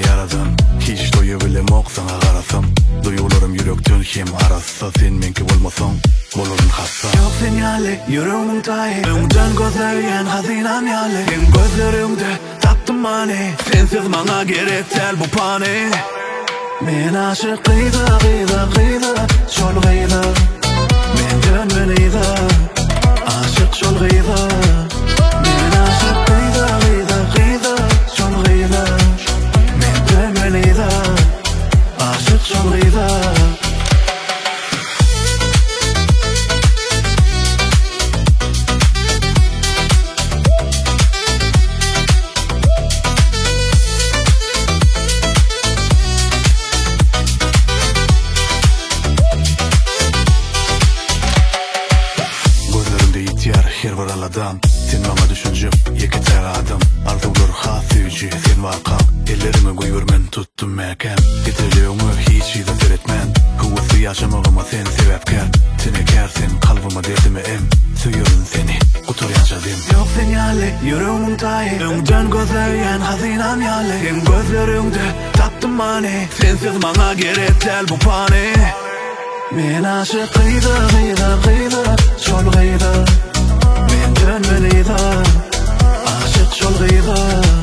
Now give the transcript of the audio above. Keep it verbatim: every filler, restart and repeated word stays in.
yaradan. Hiç doyabilem ok sana karasam. Duygularım yürekten hem arasa. Sen menki bolmasan bolurun hassa. Yok sen yali yüreğimin tayı, öňden gözleýän hazinam yali. Sen gözlerimde tapdym mani, sensiz maňa gerek däl bu pani. Men aşyk gyza gyza gyza şol gyza. Men dönmen gyza aşyk şol gyza. Men aşyk gyza gyza gyza şol gyza. Men dönmen gyza aşyk şol gyza. Her bir aladan sen bana düşüncüm yeki ter adam. Arzular hasücü sen vakam. Ellerimi koyurmen tuttum mekan. Getireceğimi hiç iyi de seyretmen. Huvası yaşamağıma sen sebepkar. Sen ekersin kalbıma derdimi em. Söyüyorum seni kutur yaşadım. Yok sen yali yüreğimin tayı, öňden gözleýän hazinam yali. Sen gözlerimde tapdym mani, sensiz maňa gerek däl bu pani. Men aşyk gyza gyza gyza şol gyza. Men dönmen gyza aşyk şol gyza.